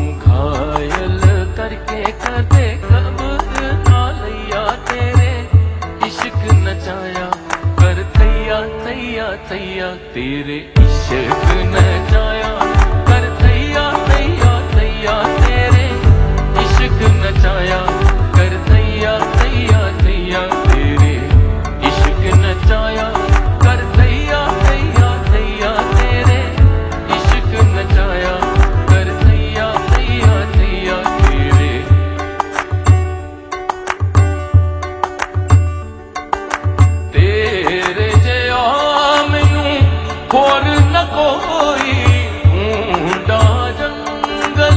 घायल करके कदे खबर ना लिया तेरे इश्क नचाया कर थैया थैया थैया तेरे इश्क नचाया कर थैया थैया थैया तेरे इश्क नचाया कर थैया थैया थैया तेरे इश्क नचाया कर थैया थैया थैया तेरे इश्क नचाया कर थैया थैया थैया तेरे तेरे जया मैनू होर न कोई ढूंढा जंगल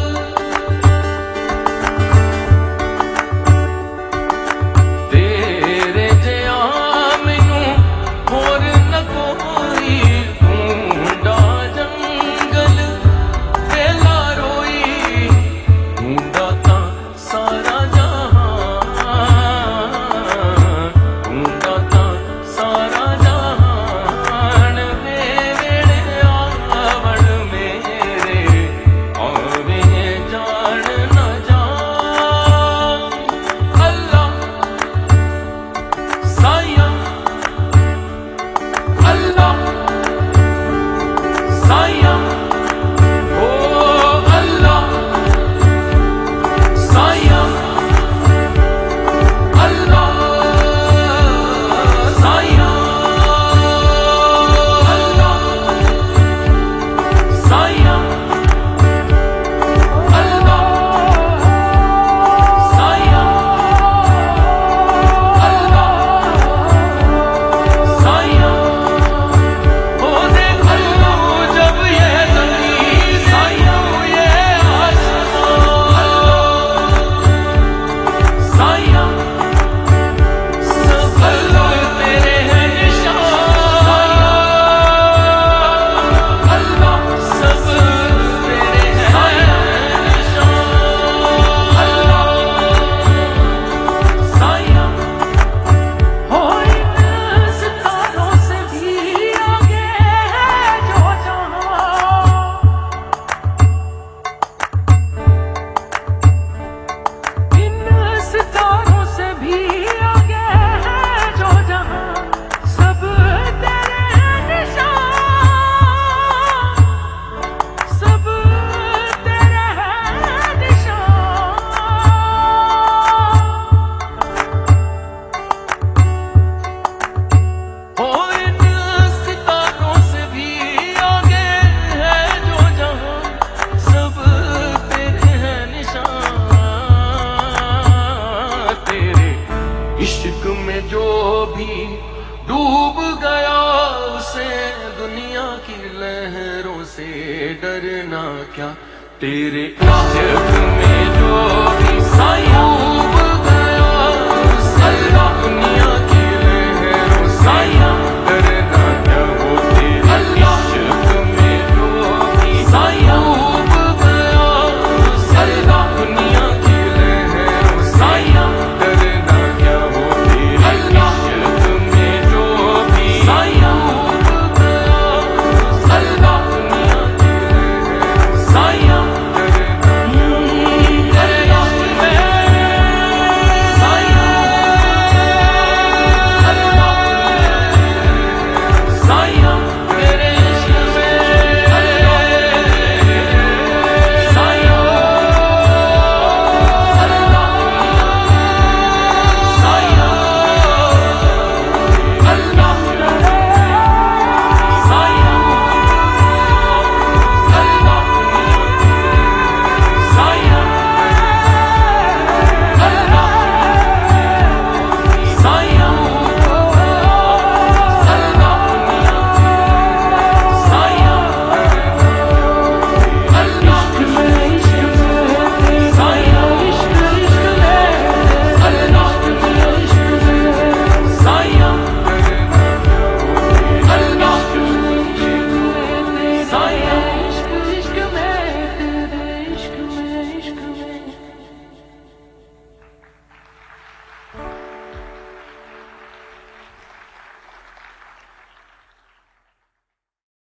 तेरे जया मैनू होर न कोई ढूंढा जंगल वेला रोई ढूंढा ता सारा जहां ढूंढा ता सारा जहान मेरे आवण मेरे आवे जान न जान अल्लाह साया अल्लाह साया ओ अल्लाह साया अल्लाह साया अल्लाह साया अल्लाह साया अल्लाह साया ओ देख लो जब ये ज़मीन साया ये आसमां साया सब अल्लाह तेरे हैं निशान अल्लाह सब तेरे हैं निशान अल्लाह साया हो इन सितारों से भी आगे है जो जहां इन सितारों से भी आगे है जो जहां सब तेरे हैं निशान सब तेरे हैं निशान हो इन सितारों से भी आगे है जो जहां सब तेरे हैं निशान तेरे इश्क में जो भी डूब गया उसे दुनिया की लहरों से डरना क्या तेरे इश्क